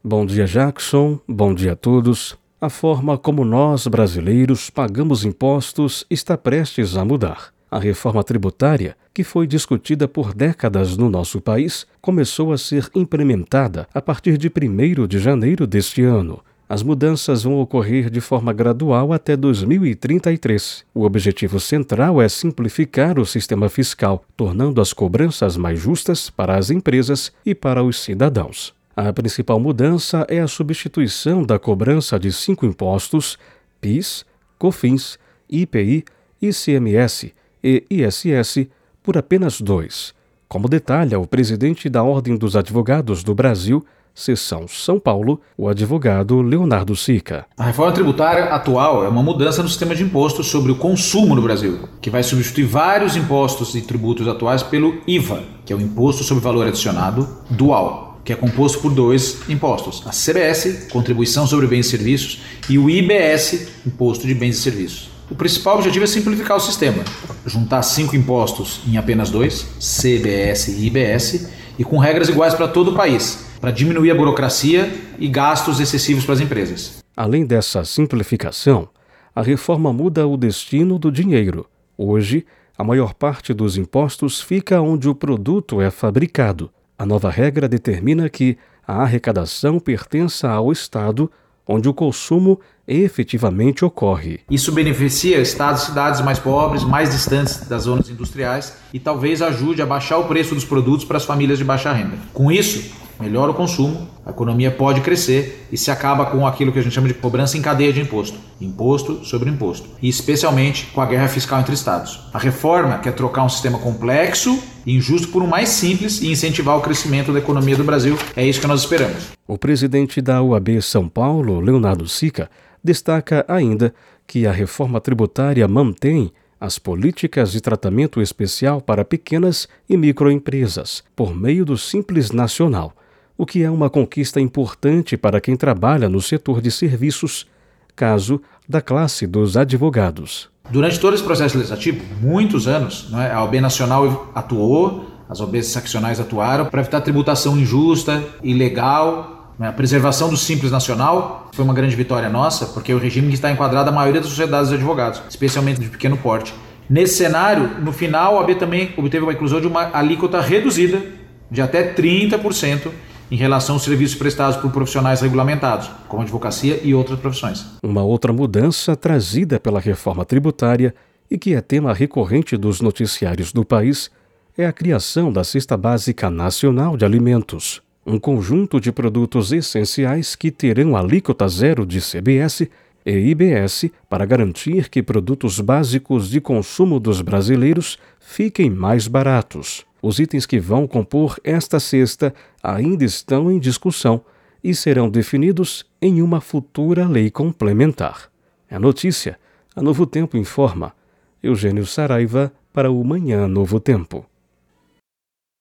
Bom dia, Jackson. Bom dia a todos. A forma como nós, brasileiros, pagamos impostos está prestes a mudar. A reforma tributária, que foi discutida por décadas no nosso país, começou a ser implementada a partir de 1º de janeiro deste ano. As mudanças vão ocorrer de forma gradual até 2033. O objetivo central é simplificar o sistema fiscal, tornando as cobranças mais justas para as empresas e para os cidadãos. A principal mudança é a substituição da cobrança de 5 impostos, PIS, COFINS, IPI, ICMS e ISS, por apenas 2, como detalha o presidente da Ordem dos Advogados do Brasil, Seção São Paulo, o advogado Leonardo Sica. A reforma tributária atual é uma mudança no sistema de impostos sobre o consumo no Brasil, que vai substituir vários impostos e tributos atuais pelo IVA, que é o Imposto sobre Valor Adicionado Dual, que é composto por 2 impostos, a CBS, Contribuição sobre Bens e Serviços, e o IBS, Imposto de Bens e Serviços. O principal objetivo é simplificar o sistema, juntar 5 impostos em apenas 2, CBS e IBS, e com regras iguais para todo o país, para diminuir a burocracia e gastos excessivos para as empresas. Além dessa simplificação, a reforma muda o destino do dinheiro. Hoje, a maior parte dos impostos fica onde o produto é fabricado. A nova regra determina que a arrecadação pertença ao Estado onde o consumo efetivamente ocorre. Isso beneficia estados e cidades mais pobres, mais distantes das zonas industriais e talvez ajude a baixar o preço dos produtos para as famílias de baixa renda. Com isso, melhora o consumo, a economia pode crescer e se acaba com aquilo que a gente chama de cobrança em cadeia de imposto, imposto sobre imposto, e especialmente com a guerra fiscal entre estados. A reforma quer trocar um sistema complexo e injusto por um mais simples e incentivar o crescimento da economia do Brasil. É isso que nós esperamos. O presidente da OAB São Paulo, Leonardo Sica, destaca ainda que a reforma tributária mantém as políticas de tratamento especial para pequenas e microempresas, por meio do Simples Nacional, o que é uma conquista importante para quem trabalha no setor de serviços, caso da classe dos advogados. Durante todo esse processo legislativo, muitos anos, a OAB Nacional atuou, as OABs seccionais atuaram para evitar tributação injusta, ilegal. A preservação do Simples Nacional foi uma grande vitória nossa, porque é o regime que está enquadrado a maioria das sociedades de advogados, especialmente de pequeno porte. Nesse cenário, no final, a OAB também obteve uma inclusão de uma alíquota reduzida de até 30% em relação aos serviços prestados por profissionais regulamentados, como advocacia e outras profissões. Uma outra mudança trazida pela reforma tributária e que é tema recorrente dos noticiários do país é a criação da Cesta Básica Nacional de Alimentos, um conjunto de produtos essenciais que terão alíquota zero de CBS e IBS para garantir que produtos básicos de consumo dos brasileiros fiquem mais baratos. Os itens que vão compor esta cesta ainda estão em discussão e serão definidos em uma futura lei complementar. É notícia. A Novo Tempo informa. Eugênio Saraiva para o Manhã Novo Tempo.